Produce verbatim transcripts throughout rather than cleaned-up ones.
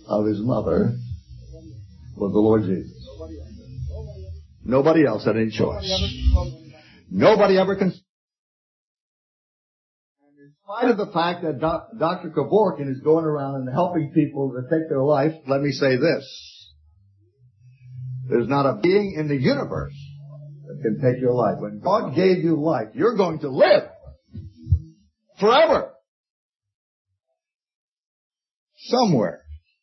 of his mother was the Lord Jesus. Nobody else had any choice. Nobody ever considered. And in spite of the fact that doc, Doctor Kevorkian is going around and helping people to take their life, let me say this. There's not a being in the universe that can take your life. When God gave you life, you're going to live forever. Somewhere.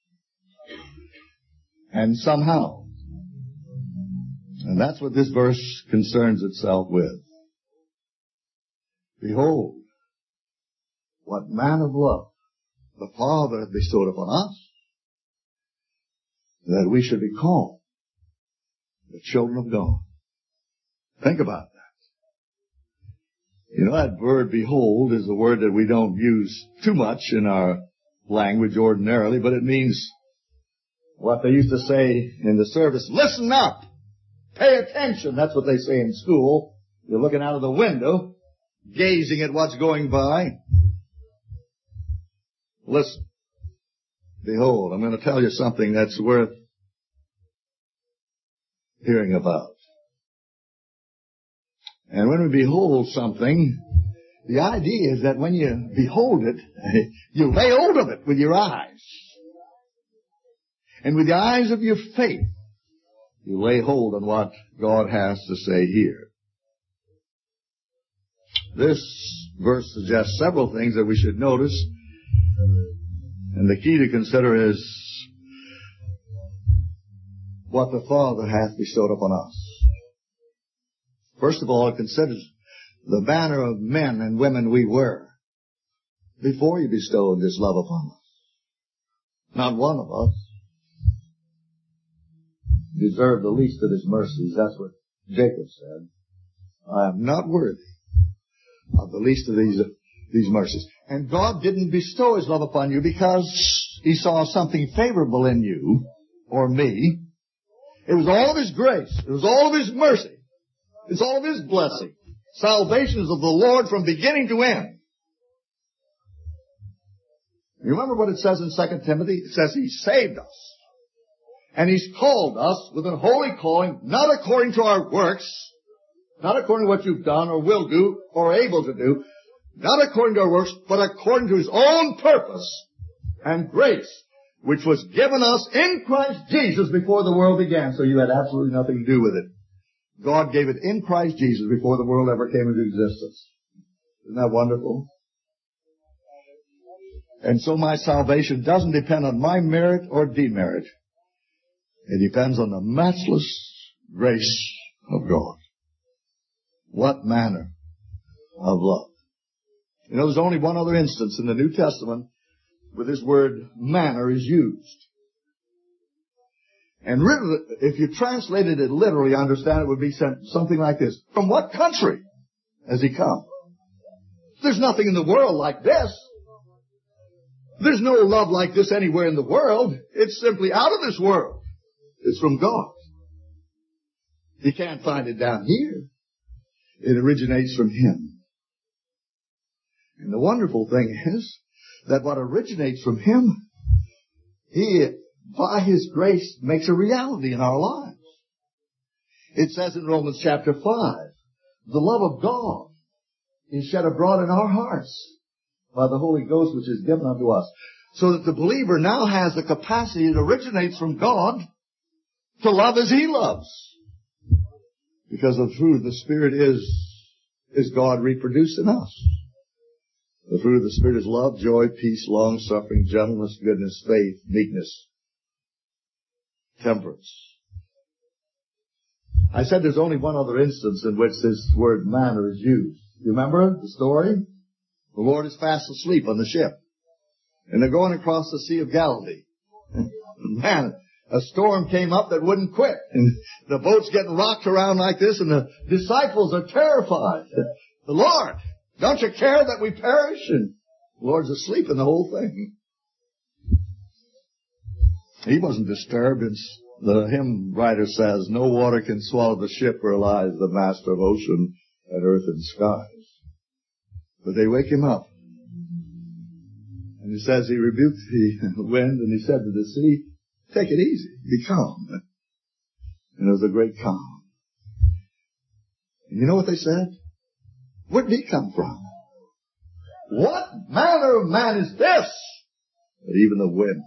And somehow. And that's what this verse concerns itself with. Behold, what manner of love the Father hath bestowed upon us, that we should be called the children of God. Think about that. You know, that word behold is a word that we don't use too much in our language ordinarily, but it means what they used to say in the service, listen up, pay attention. That's what they say in school. You're looking out of the window, gazing at what's going by. Listen. Behold, I'm going to tell you something that's worth hearing about. And when we behold something, the idea is that when you behold it, you lay hold of it with your eyes. And with the eyes of your faith, you lay hold on what God has to say here. This verse suggests several things that we should notice. And the key to consider is what the Father hath bestowed upon us. First of all, it considers the manner of men and women we were before He bestowed this love upon us. Not one of us deserved the least of His mercies. That's what Jacob said. I am not worthy of the least of these, these mercies. And God didn't bestow His love upon you because He saw something favorable in you or me. It was all of His grace. It was all of His mercy. It's all of His blessing. Salvation is of the Lord from beginning to end. You remember what it says in Second Timothy? It says He saved us. And He's called us with a holy calling, not according to our works, not according to what you've done or will do or are able to do, not according to our works, but according to His own purpose and grace, which was given us in Christ Jesus before the world began. So you had absolutely nothing to do with it. God gave it in Christ Jesus before the world ever came into existence. Isn't that wonderful? And so my salvation doesn't depend on my merit or demerit. It depends on the matchless grace of God. What manner of love? You know, there's only one other instance in the New Testament where this word manner is used. And really, if you translated it literally, I understand it would be something like this. From what country has He come? There's nothing in the world like this. There's no love like this anywhere in the world. It's simply out of this world. It's from God. You can't find it down here. It originates from Him. And the wonderful thing is that what originates from Him, He, by His grace, makes a reality in our lives. It says in Romans chapter five, the love of God is shed abroad in our hearts by the Holy Ghost which is given unto us. So that the believer now has the capacity that originates from God to love as He loves. Because the fruit of the Spirit is, is God reproduced in us. The fruit of the Spirit is love, joy, peace, long-suffering, gentleness, goodness, faith, meekness, temperance. I said there's only one other instance in which this word manner is used. You remember the story? The Lord is fast asleep on the ship. And they're going across the Sea of Galilee. Man, a storm came up that wouldn't quit. And the boat's getting rocked around like this, and the disciples are terrified. The Lord, don't you care that we perish? And the Lord's asleep in the whole thing. He wasn't disturbed. It's, the hymn writer says, no water can swallow the ship where lies the master of ocean and earth and skies. But they wake Him up. And it says he rebuked the wind and he said to the sea, take it easy, be calm. And there was a great calm. And you know what they said? Where did he come from? What manner of man is this? That even the wind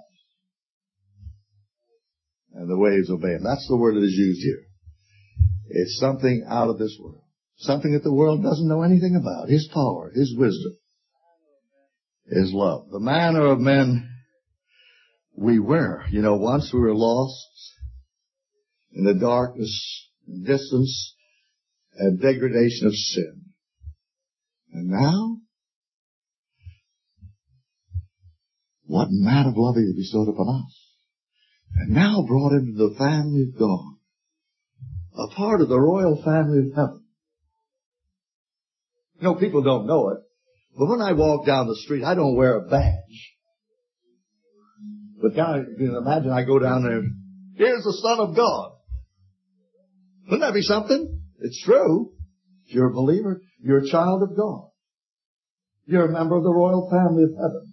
and the waves obey him. That's the word that is used here. It's something out of this world. Something that the world doesn't know anything about. His power, His wisdom, His love. The manner of men we were. You know, once we were lost in the darkness, distance, and degradation of sin. And now, what manner of love He has bestowed upon us. And now brought into the family of God. A part of the royal family of heaven. You know, people don't know it, but when I walk down the street, I don't wear a badge. But down, you can imagine I go down there, here's the Son of God. Wouldn't that be something? It's true. If you're a believer, you're a child of God. You're a member of the royal family of heaven.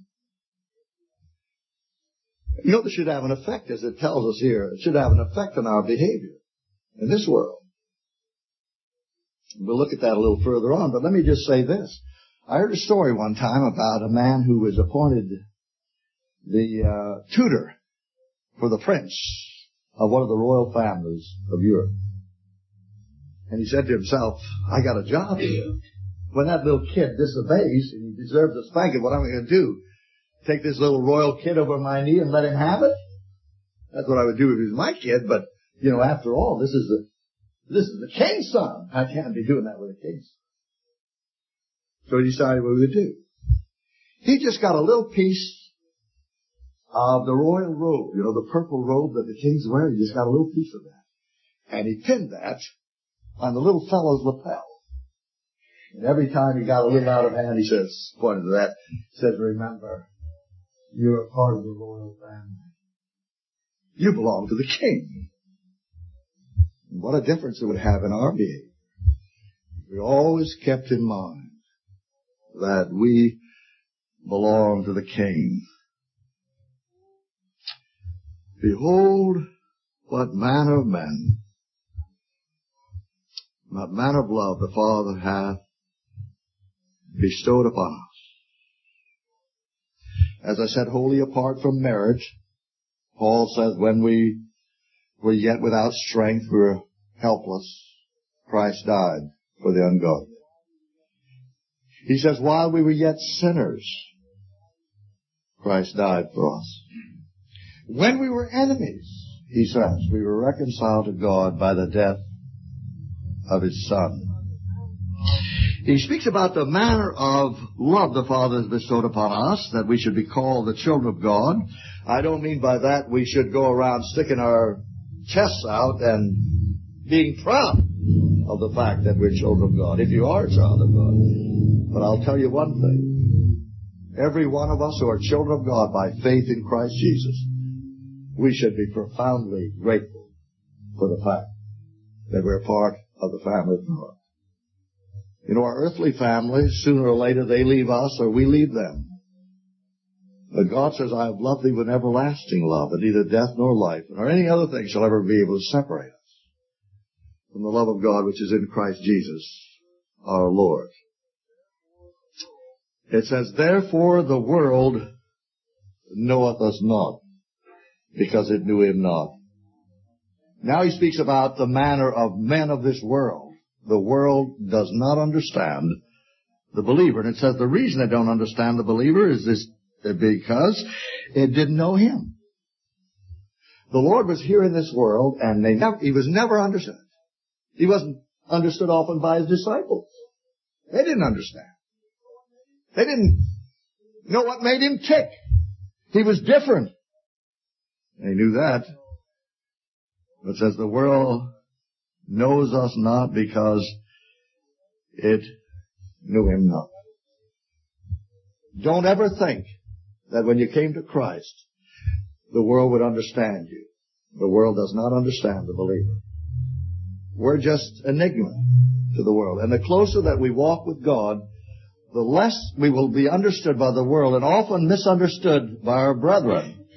You know, this should have an effect, as it tells us here. It should have an effect on our behavior in this world. We'll look at that a little further on, but let me just say this. I heard a story one time about a man who was appointed the uh, tutor for the prince of one of the royal families of Europe. And he said to himself, I got a job here. When that little kid disobeys and he deserves a spanking, what am I going to do? Take this little royal kid over my knee and let him have it? That's what I would do if he was my kid, but, you know, after all, this is the This is the king's son. I can't be doing that with a king's son. So he decided what he would do. He just got a little piece of the royal robe, you know, the purple robe that the kings wear. He just got a little piece of that. And he pinned that on the little fellow's lapel. And every time he got a little out of hand, he says, pointing to that, he says, remember, you're a part of the royal family. You belong to the king. What a difference it would have in our behavior. We always kept in mind that we belong to the King. Behold, what manner of men, what manner of love the Father hath bestowed upon us. As I said, wholly apart from merit, Paul says when we were yet without strength, we were helpless. Christ died for the ungodly. He says, while we were yet sinners, Christ died for us. When we were enemies, he says, we were reconciled to God by the death of His Son. He speaks about the manner of love the Father has bestowed upon us, that we should be called the children of God. I don't mean by that we should go around sticking our chests out and being proud of the fact that we're children of God, if you are a child of God. But I'll tell you one thing. Every one of us who are children of God by faith in Christ Jesus, we should be profoundly grateful for the fact that we're part of the family of God. You know, our earthly families, sooner or later, they leave us or we leave them. But God says, I have loved thee with everlasting love, and neither death nor life, nor any other thing shall ever be able to separate us from the love of God which is in Christ Jesus, our Lord. It says, therefore the world knoweth us not, because it knew Him not. Now he speaks about the manner of men of this world. The world does not understand the believer. And it says the reason they don't understand the believer is this, because it didn't know Him. The Lord was here in this world, and they never, He was never understood. He wasn't understood often by His disciples. They didn't understand. They didn't know what made Him tick. He was different. They knew that. But it says the world knows us not because it knew Him not. Don't ever think that when you came to Christ, the world would understand you. The world does not understand the believer. We're just enigma to the world. And the closer that we walk with God, the less we will be understood by the world and often misunderstood by our brethren.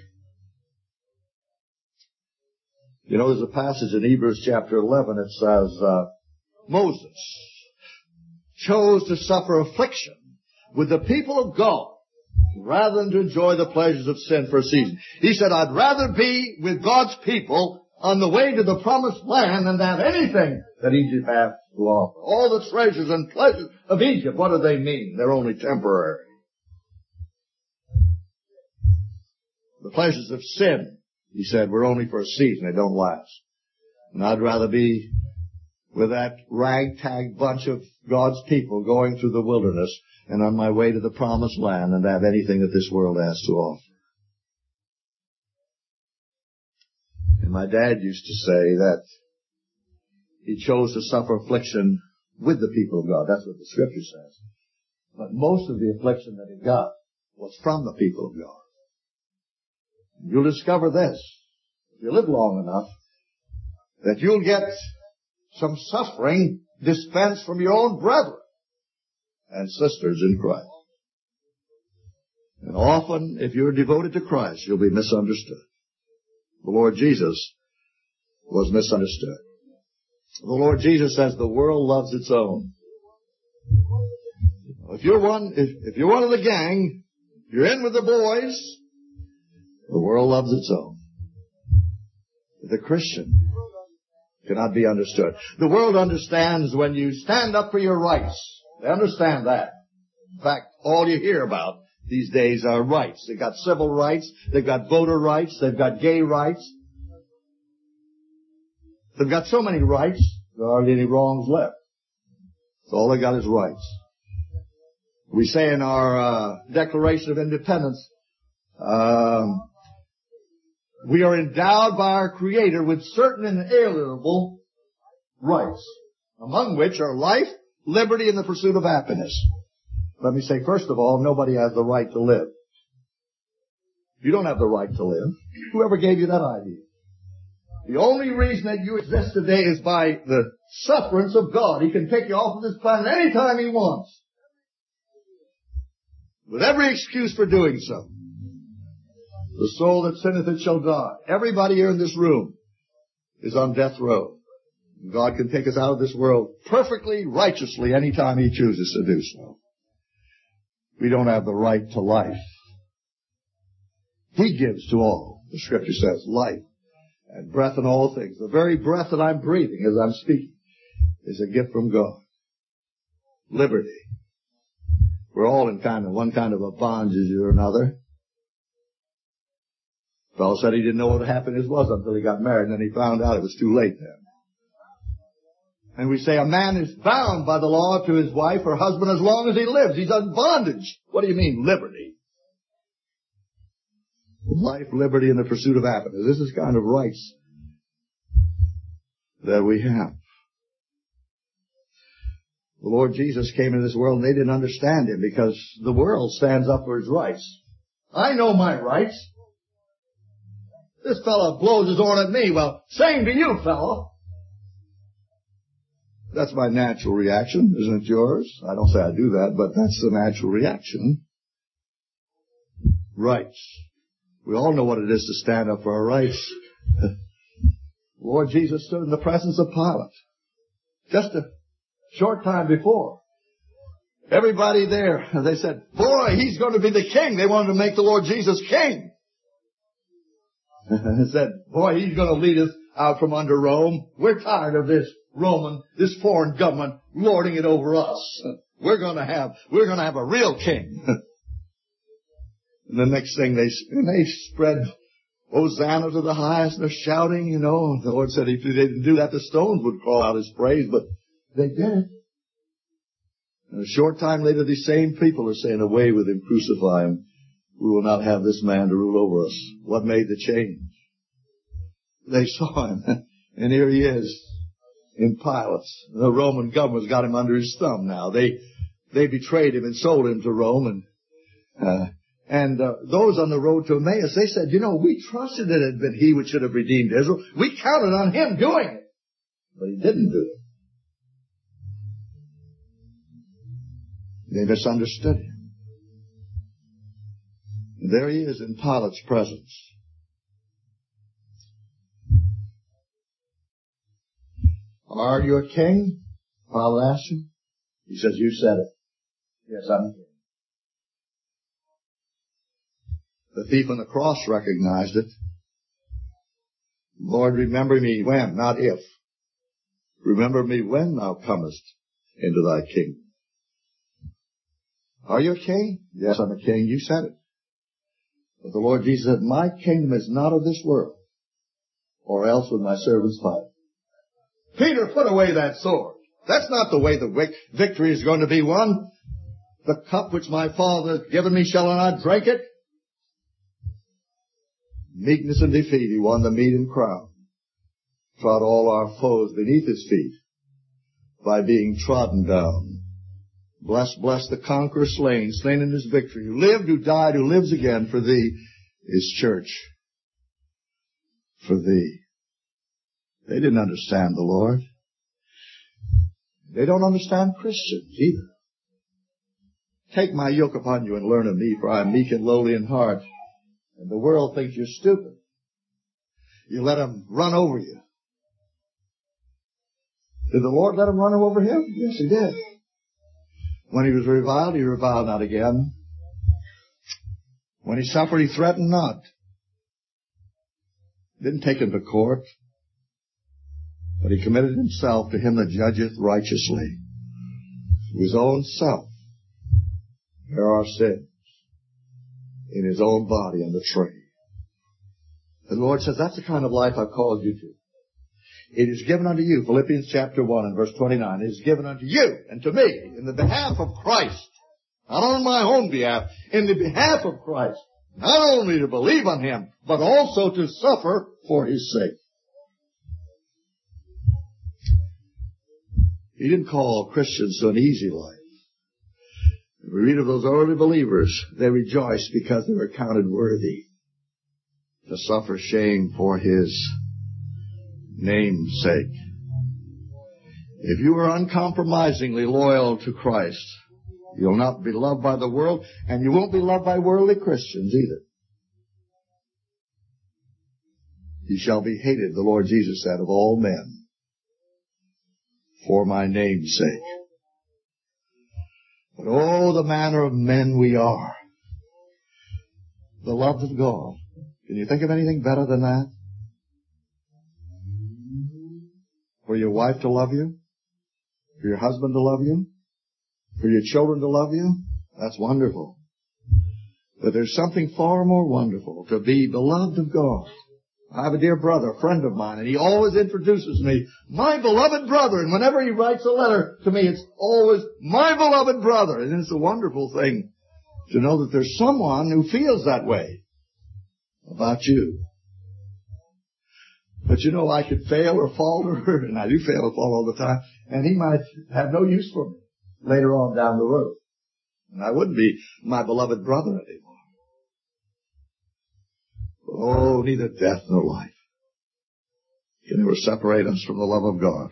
You know, there's a passage in Hebrews chapter eleven. It says, uh, Moses chose to suffer affliction with the people of God rather than to enjoy the pleasures of sin for a season. He said, I'd rather be with God's people on the way to the promised land than have anything that Egypt has to offer. All the treasures and pleasures of Egypt, what do they mean? They're only temporary. The pleasures of sin, he said, were only for a season. They don't last. And I'd rather be with that ragtag bunch of God's people going through the wilderness and on my way to the promised land than to have anything that this world has to offer. And my dad used to say that he chose to suffer affliction with the people of God. That's what the Scripture says. But most of the affliction that he got was from the people of God. You'll discover this, if you live long enough, that you'll get some suffering dispensed from your own brethren and sisters in Christ. And often, if you're devoted to Christ, you'll be misunderstood. The Lord Jesus was misunderstood. The Lord Jesus says the world loves its own. If you're one, if, if you're one of the gang, you're in with the boys, the world loves its own. The Christian cannot be understood. The world understands when you stand up for your rights. They understand that. In fact, all you hear about these days are rights. They've got civil rights. They've got voter rights. They've got gay rights. They've got so many rights, there aren't any wrongs left. So all they got is rights. We say in our uh, Declaration of Independence, um, we are endowed by our Creator with certain inalienable rights, among which are life, liberty, and the pursuit of happiness. Let me say, first of all, nobody has the right to live. You don't have the right to live. Whoever gave you that idea? The only reason that you exist today is by the sufferance of God. He can take you off of this planet anytime He wants, with every excuse for doing so. The soul that sinneth, it shall die. Everybody here in this room is on death row. God can take us out of this world perfectly, righteously, anytime He chooses to do so. We don't have the right to life. He gives to all, the Scripture says, life and breath and all things. The very breath that I'm breathing as I'm speaking is a gift from God. Liberty. We're all in kind of one kind of a bondage or another. The fellow said he didn't know what happiness was until he got married, and then he found out it was too late then. And we say a man is bound by the law to his wife or husband as long as he lives. He's in bondage. What do you mean, liberty? Life, liberty, and the pursuit of happiness. This is kind of rights that we have. The Lord Jesus came into this world and they didn't understand Him because the world stands up for His rights. I know my rights. This fellow blows his horn at me. Well, same to you, fellow. That's my natural reaction, isn't it yours? I don't say I do that, but that's the natural reaction. Rights. We all know what it is to stand up for our rights. Lord Jesus stood in the presence of Pilate just a short time before. Everybody there, they said, boy, he's going to be the king. They wanted to make the Lord Jesus king. They said, boy, he's going to lead us out from under Rome. We're tired of this Roman, this foreign government lording it over us. We're going to have, we're going to have a real king. And the next thing they, and they spread Hosanna to the highest, and they're shouting, you know. The Lord said if they didn't do that, the stones would call out His praise, but they did it. And a short time later, these same people are saying, away with Him, crucify Him. We will not have this man to rule over us. What made the change? They saw Him, and here He is in Pilate's. The Roman government's got Him under His thumb now. They, they betrayed Him and sold Him to Rome, and, uh, And uh, those on the road to Emmaus, they said, you know, we trusted it had been He which should have redeemed Israel. We counted on Him doing it. But He didn't do it. They misunderstood him. And there he is in Pilate's presence. Are you a king? Pilate asked him. He says, you said it. Yes, I'm a king. The thief on the cross recognized it. Lord, remember me when, not if. Remember me when thou comest into thy kingdom. Are you a king? Yes, I'm a king. You said it. But the Lord Jesus said, my kingdom is not of this world, or else would my servants fight. Peter, put away that sword. That's not the way the victory is going to be won. The cup which my Father has given me, shall I not drink it? Meekness and defeat, he won the meat and crown. Trod all our foes beneath his feet by being trodden down. Bless, bless the conqueror slain, slain in his victory, who lived, who died, who lives again for thee, his church. For thee. They didn't understand the Lord. They don't understand Christians either. Take my yoke upon you and learn of me, for I am meek and lowly in heart. And the world thinks you're stupid. You let them run over you. Did the Lord let them run over him? Yes, he did. When he was reviled, he reviled not again. When he suffered, he threatened not. Didn't take him to court. But he committed himself to him that judgeth righteously. To his own self bear our sins in his own body on the tree. The Lord says, that's the kind of life I've called you to. It is given unto you, Philippians chapter one and verse twenty-nine, it is given unto you and to me in the behalf of Christ, not on my own behalf, in the behalf of Christ, not only to believe on him, but also to suffer for his sake. He didn't call Christians to an easy life. If we read of those early believers, they rejoiced because they were counted worthy to suffer shame for his name's sake. If you are uncompromisingly loyal to Christ, you'll not be loved by the world, and you won't be loved by worldly Christians either. You shall be hated, the Lord Jesus said, of all men, for my name's sake. But oh, the manner of men we are. Beloved of God. Can you think of anything better than that? For your wife to love you? For your husband to love you? For your children to love you? That's wonderful. But there's something far more wonderful, to be beloved of God. I have a dear brother, a friend of mine, and he always introduces me, my beloved brother. And whenever he writes a letter to me, it's always, my beloved brother. And it's a wonderful thing to know that there's someone who feels that way about you. But you know, I could fail or falter, and I do fail or fall all the time, and he might have no use for me later on down the road. And I wouldn't be my beloved brother anymore. Oh, neither death nor life can ever separate us from the love of God,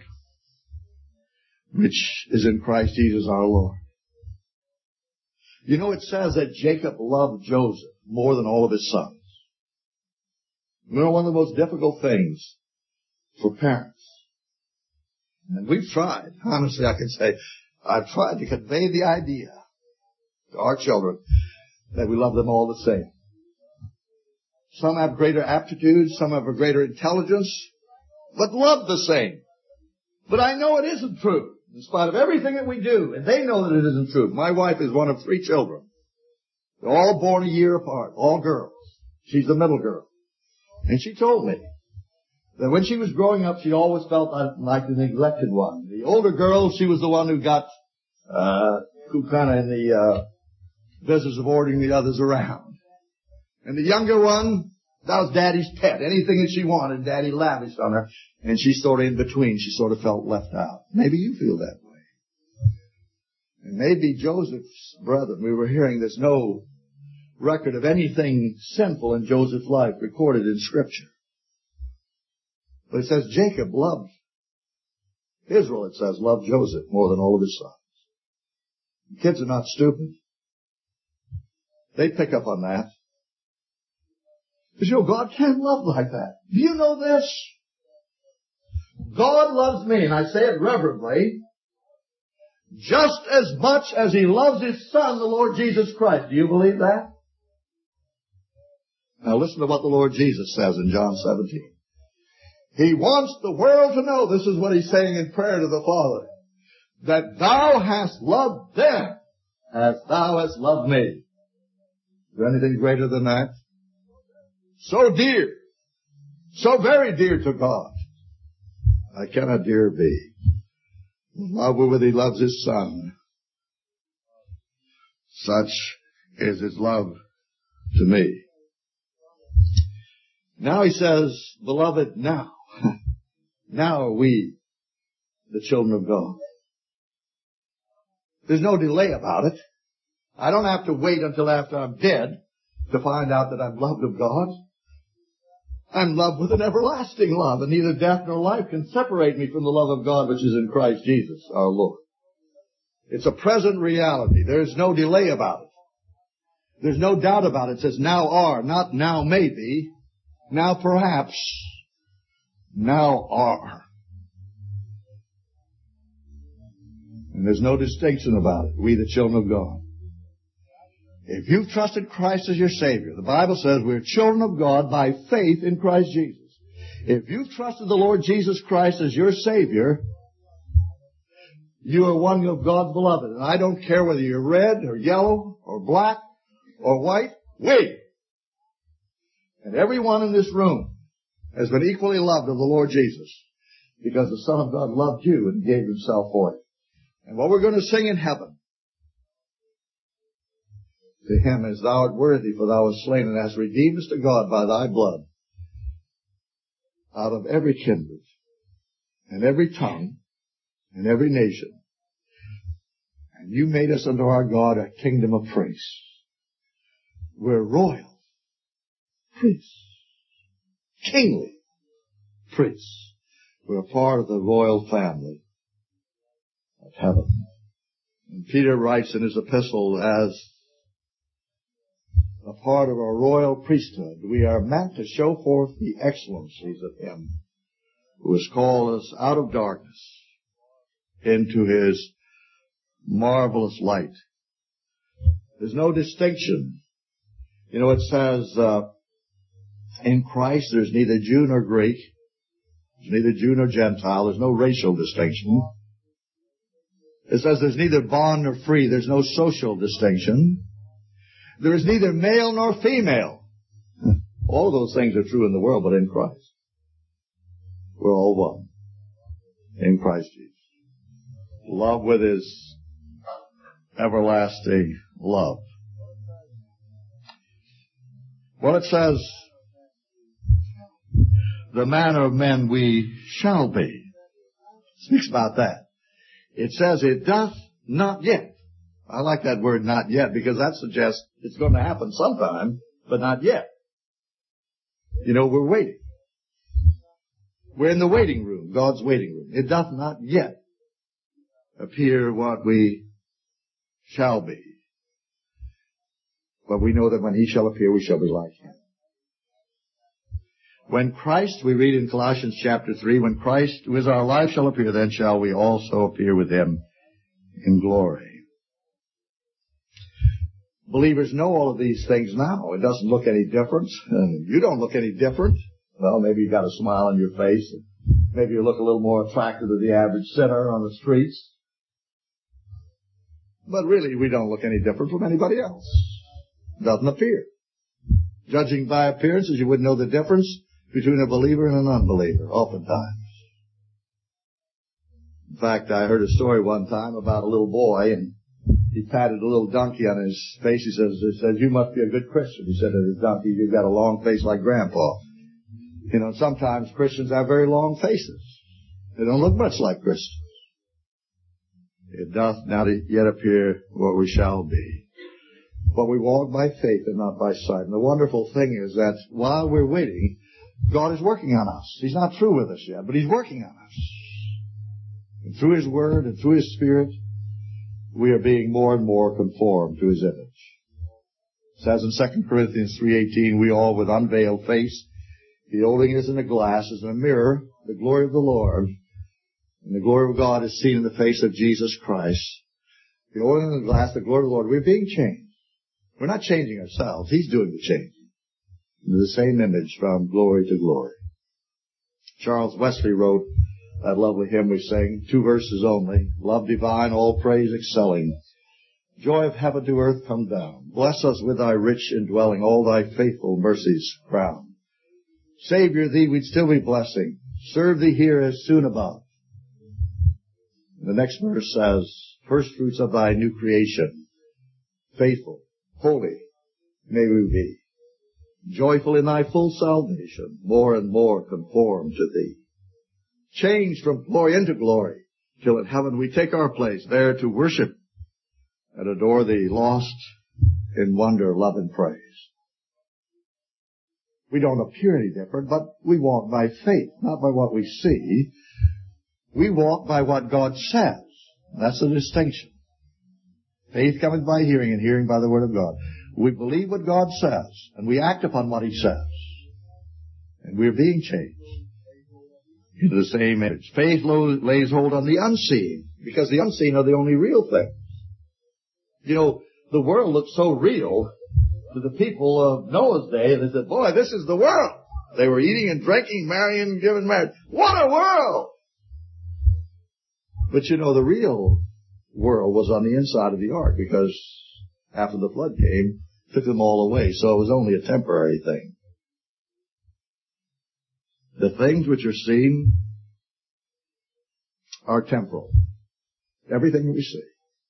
which is in Christ Jesus our Lord. You know, it says that Jacob loved Joseph more than all of his sons. You know, one of the most difficult things for parents. And we've tried, honestly I can say, I've tried to convey the idea to our children that we love them all the same. Some have greater aptitude, some have a greater intelligence, but love the same. But I know it isn't true, in spite of everything that we do, and they know that it isn't true. My wife is one of three children. They're all born a year apart, all girls. She's the middle girl. And she told me that when she was growing up, she always felt like the neglected one. The older girl, she was the one who got, uh, who kind of in the, uh, business of ordering the others around. And the younger one, that was Daddy's pet. Anything that she wanted, Daddy lavished on her. And she's sort of in between. She sort of felt left out. Maybe you feel that way. And maybe Joseph's brother, we were hearing there's no record of anything sinful in Joseph's life recorded in Scripture. But it says Jacob loved Israel, it says, loved Joseph more than all of his sons. Kids are not stupid. They pick up on that. Because, you know, God can't love like that. Do you know this? God loves me, and I say it reverently, just as much as He loves His Son, the Lord Jesus Christ. Do you believe that? Now listen to what the Lord Jesus says in John seventeen. He wants the world to know, this is what He's saying in prayer to the Father, that Thou hast loved them as Thou hast loved me. Is there anything greater than that? So dear, so very dear to God. I cannot dear be. Love wherewith He loves His Son. Such is His love to me. Now He says, beloved, now. Now are we the children of God. There's no delay about it. I don't have to wait until after I'm dead to find out that I'm loved of God. I'm loved with an everlasting love, and neither death nor life can separate me from the love of God which is in Christ Jesus our Lord. It's a present reality. There's no delay about it. There's no doubt about it. It says now are, not now maybe, now perhaps, now are. And there's no distinction about it. We the children of God. If you've trusted Christ as your Savior, the Bible says we're children of God by faith in Christ Jesus. If you've trusted the Lord Jesus Christ as your Savior, you are one of God's beloved. And I don't care whether you're red or yellow or black or white, we. And everyone in this room has been equally loved of the Lord Jesus because the Son of God loved you and gave Himself for you. And what we're going to sing in heaven, to Him as Thou art worthy, for Thou wast slain and hast redeemed us to God by Thy blood, out of every kindred, and every tongue, and every nation. And You made us unto our God a kingdom of priests. We're royal priests, kingly priests. We're a part of the royal family of heaven. And Peter writes in his epistle, as a part of our royal priesthood, we are meant to show forth the excellencies of Him who has called us out of darkness into His marvelous light. There's no distinction. You know, it says, uh, in Christ there's neither Jew nor Greek, there's neither Jew nor Gentile, there's no racial distinction. It says there's neither bond nor free, there's no social distinction. There is neither male nor female. All of those things are true in the world, but in Christ, we're all one. In Christ Jesus. Love with His everlasting love. Well, it says, the manner of men we shall be. It speaks about that. It says, it doth not yet. I like that word not yet because that suggests it's going to happen sometime, but not yet. You know, we're waiting. We're in the waiting room, God's waiting room. It doth not yet appear what we shall be. But we know that when He shall appear, we shall be like Him. When Christ, we read in Colossians chapter three, when Christ, who is our life, shall appear, then shall we also appear with Him in glory. Believers know all of these things now. It doesn't look any different. You don't look any different. Well, maybe you've got a smile on your face. Maybe you look a little more attractive than the average sinner on the streets. But really, we don't look any different from anybody else. It doesn't appear. Judging by appearances, you wouldn't know the difference between a believer and an unbeliever, oftentimes. In fact, I heard a story one time about a little boy, and he patted a little donkey on his face. He says, he says, you must be a good Christian. He said to his donkey, you've got a long face like Grandpa. You know, sometimes Christians have very long faces. They don't look much like Christians. It doth not yet appear what we shall be. But we walk by faith and not by sight. And the wonderful thing is that while we're waiting, God is working on us. He's not through with us yet, but He's working on us. And through His Word and through His Spirit, we are being more and more conformed to His image. It says in Second Corinthians three eighteen, we all with unveiled face, beholding as in a glass, as in a mirror, the glory of the Lord, and the glory of God is seen in the face of Jesus Christ. Beholding in the glass the glory of the Lord, we're being changed. We're not changing ourselves. He's doing the changing. Into the same image from glory to glory. Charles Wesley wrote that lovely hymn we sing, two verses only. Love divine, all praise excelling. Joy of heaven to earth come down. Bless us with thy rich indwelling, all thy faithful mercies crown. Savior, thee we'd still be blessing. Serve thee here as soon above. The next verse says, first fruits of thy new creation. Faithful, holy may we be. Joyful in thy full salvation, more and more conform to thee. Changed from glory into glory, till in heaven we take our place there to worship and adore thee, lost in wonder, love, and praise. We don't appear any different, but we walk by faith, not by what we see. We walk by what God says. That's the distinction. Faith cometh by hearing, and hearing by the word of God. We believe what God says, and we act upon what He says. And we're being changed into the same image. Faith lays hold on the unseen, because the unseen are the only real things. You know, the world looked so real to the people of Noah's day, they said, boy, this is the world. They were eating and drinking, marrying and giving marriage. What a world! But you know, the real world was on the inside of the ark, because after the flood came, took them all away, so it was only a temporary thing. The things which are seen are temporal. Everything we see.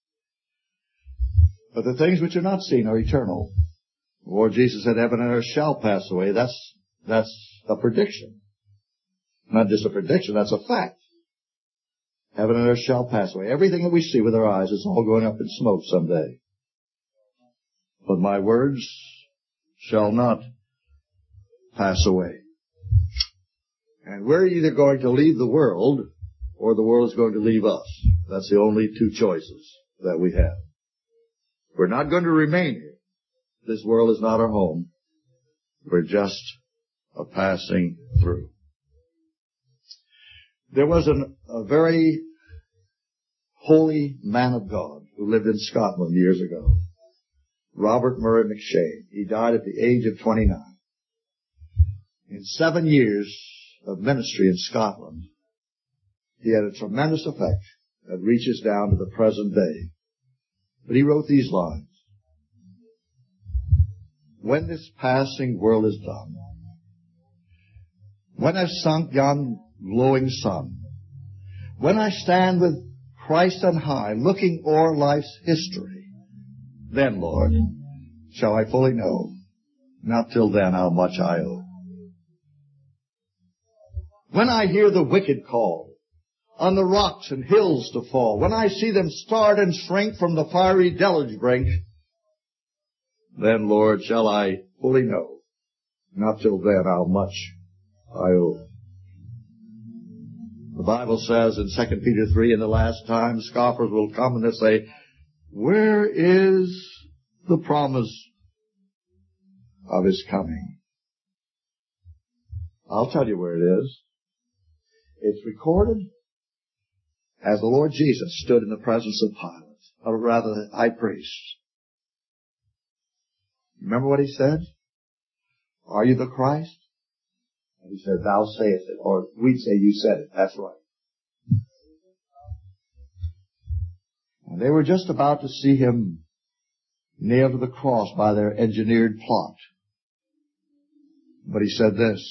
But the things which are not seen are eternal. The Lord Jesus said, heaven and earth shall pass away. That's, that's a prediction. Not just a prediction, that's a fact. Heaven and earth shall pass away. Everything that we see with our eyes is all going up in smoke someday. But my words shall not pass away. And we're either going to leave the world, or the world is going to leave us. That's the only two choices that we have. We're not going to remain here. This world is not our home. We're just a passing through. There was an, a very holy man of God who lived in Scotland years ago. Robert Murray McCheyne. He died at the age of twenty-nine. In seven years of ministry in Scotland, he had a tremendous effect that reaches down to the present day. But he wrote these lines. When this passing world is done, when I've sunk yon glowing sun, when I stand with Christ on high, looking o'er life's history, then, Lord, shall I fully know, not till then, how much I owe. When I hear the wicked call, on the rocks and hills to fall, when I see them start and shrink from the fiery deluge brink, then, Lord, shall I fully know, not till then, how much I owe. The Bible says in Second Peter three, in the last time, scoffers will come and they'll say, where is the promise of His coming? I'll tell you where it is. It's recorded as the Lord Jesus stood in the presence of Pilate, or rather the high priest. Remember what He said? Are you the Christ? And He said, thou sayest it. Or we'd say, you said it. That's right. And they were just about to see Him nailed to the cross by their engineered plot. But He said this,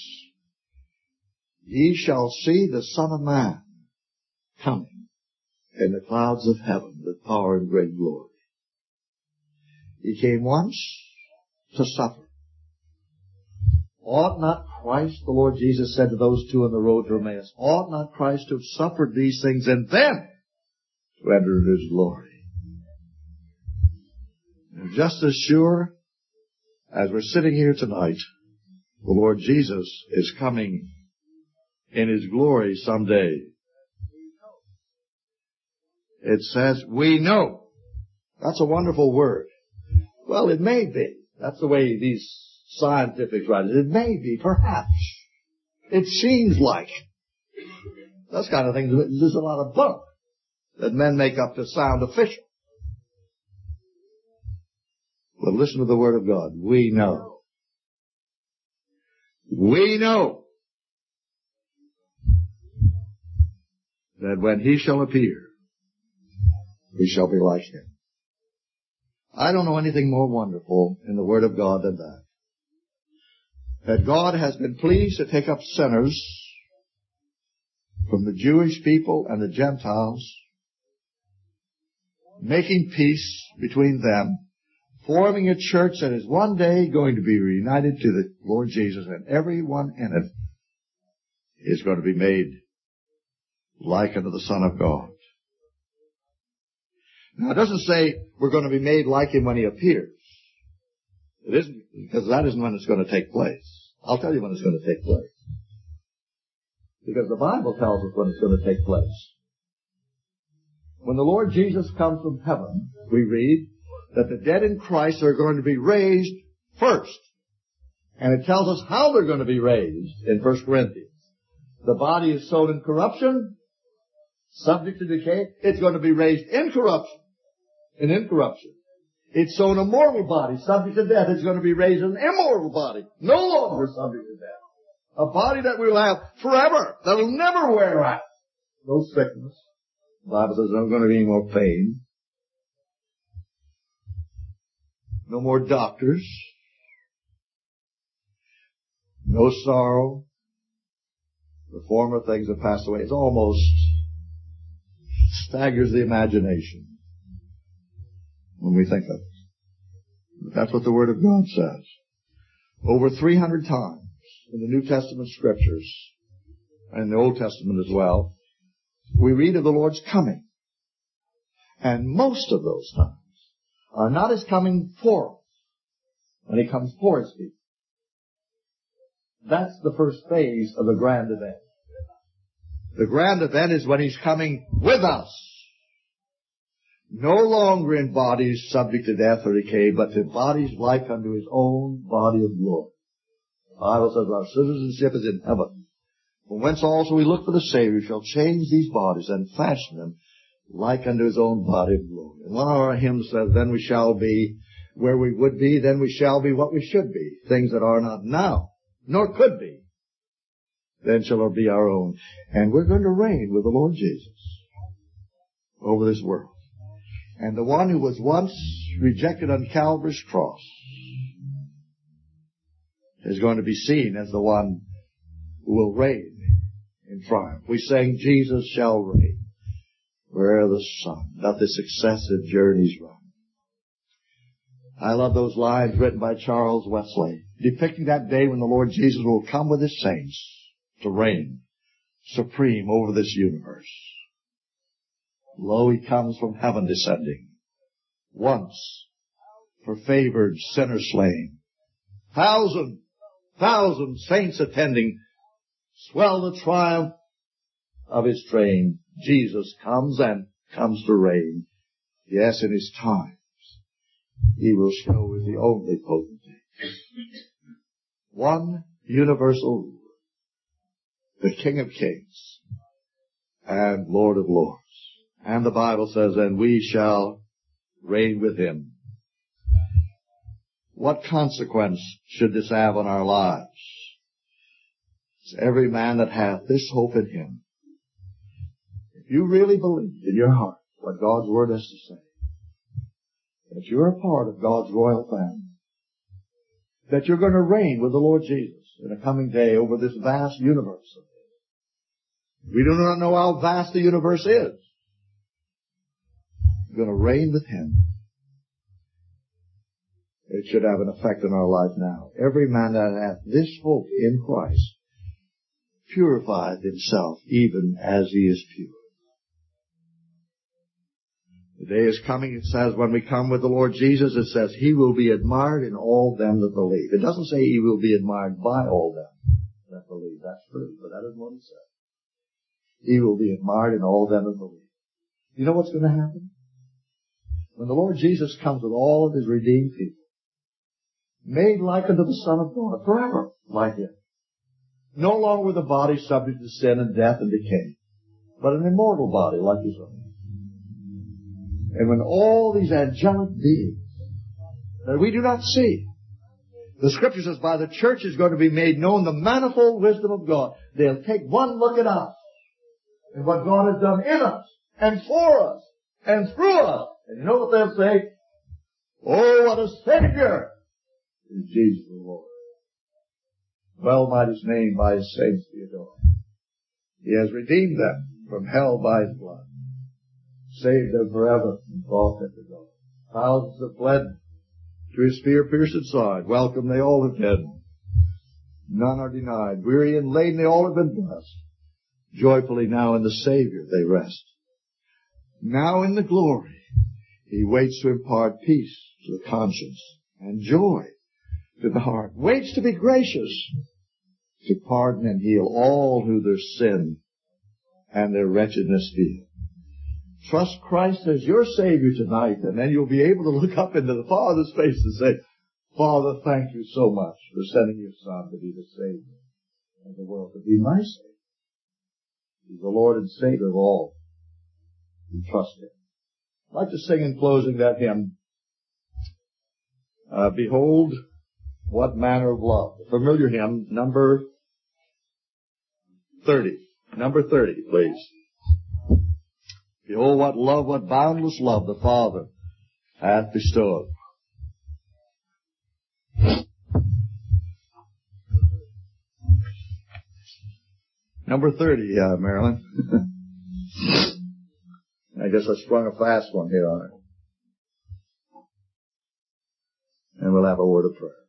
ye shall see the Son of Man coming in the clouds of heaven with power and great glory. He came once to suffer. Ought not Christ, the Lord Jesus said to those two on the road to Emmaus, ought not Christ to have suffered these things and then to enter into His glory? And just as sure as we're sitting here tonight, the Lord Jesus is coming in His glory someday. It says, we know. That's a wonderful word. Well, it may be. That's the way these scientific write it. It may be, perhaps. It seems like. That's kind of thing. There's a lot of bunk that men make up to sound official. But listen to the Word of God. We know. We know that when He shall appear, we shall be like Him. I don't know anything more wonderful in the Word of God than that. That God has been pleased to take up sinners from the Jewish people and the Gentiles, making peace between them, forming a church that is one day going to be reunited to the Lord Jesus, and everyone in it is going to be made like unto the Son of God. Now, it doesn't say we're going to be made like Him when He appears. It isn't, because that isn't when it's going to take place. I'll tell you when it's going to take place. Because the Bible tells us when it's going to take place. When the Lord Jesus comes from heaven, we read that the dead in Christ are going to be raised first. And it tells us how they're going to be raised in First Corinthians. The body is sown in corruption, subject to decay. It's going to be raised in corruption. In incorruption. It's sown a mortal body, subject to death. It's going to be raised an immortal body, no longer subject to death. A body that we'll have forever, that will never wear out. No sickness. The Bible says there's not going to be any more pain. No more doctors. No sorrow. The former things have passed away. It almost staggers the imagination when we think of it. That's what the Word of God says. Over three hundred times in the New Testament Scriptures, and the Old Testament as well, we read of the Lord's coming. And most of those times are not His coming for us, when He comes for His people. That's the first phase of the grand event. The grand event is when He's coming with us. No longer in bodies subject to death or decay, but to bodies like unto His own body of glory. The Bible says our citizenship is in heaven, from whence also we look for the Savior, who shall change these bodies and fashion them like unto His own body of glory. And one of our hymns says, then we shall be where we would be, then we shall be what we should be, things that are not now, nor could be. Then shall it be our own. And we're going to reign with the Lord Jesus over this world. And the one who was once rejected on Calvary's cross is going to be seen as the one who will reign in triumph. We sang, Jesus shall reign where the sun doth his successive journeys run. I love those lines written by Charles Wesley, depicting that day when the Lord Jesus will come with His saints to reign supreme over this universe. Lo, He comes from heaven descending, once for favored sinners slain. Thousand, thousand saints attending, swell the triumph of His train. Jesus comes and comes to reign. Yes, in His times, He will show as the only potentate. One universal ruler, the King of Kings and Lord of Lords. And the Bible says, and we shall reign with Him. What consequence should this have on our lives? It's every man that hath this hope in Him. If you really believe in your heart what God's Word has to say, that you're a part of God's royal family, that you're going to reign with the Lord Jesus in a coming day over this vast universe. We do not know how vast the universe is. We're going to reign with Him. It should have an effect on our life now. Every man that hath this hope in Christ purifieth himself even as he is pure. The day is coming, it says, when we come with the Lord Jesus, it says, He will be admired in all them that believe. It doesn't say He will be admired by all them that believe. That's true, but that isn't what it says. He will be admired in all them that believe. You know what's going to happen? when the Lord Jesus comes with all of His redeemed people, made like unto the Son of God, forever like Him. No longer with a body subject to sin and death and decay, but an immortal body like His own. And when all these angelic beings that we do not see, the Scripture says by the church is going to be made known the manifold wisdom of God. They'll take one look at us and what God has done in us and for us and through us. And you know what they'll say? Oh, what a Savior is Jesus the Lord. Well might His name by His saints be adored. He has redeemed them from hell by His blood, saved them forever from false into God. Thousands have fled to His spear-pierced side. Welcome they all have dead. None are denied. Weary and laden they all have been blessed. Joyfully now in the Savior they rest. Now in the glory He waits to impart peace to the conscience and joy to the heart. Waits to be gracious, to pardon and heal all who their sin and their wretchedness feel. Trust Christ as your Savior tonight, and then you'll be able to look up into the Father's face and say, Father, thank you so much for sending your Son to be the Savior of the world, to be my Savior. He's the Lord and Savior of all who trust Him. I'd like to sing in closing that hymn, uh, Behold, What Manner of Love. The familiar hymn, number thirty. Number thirty, please. Behold, what love, what boundless love the Father hath bestowed. Number thirty, uh, Marilyn. I guess I sprung a fast one here on it. And we'll have a word of prayer.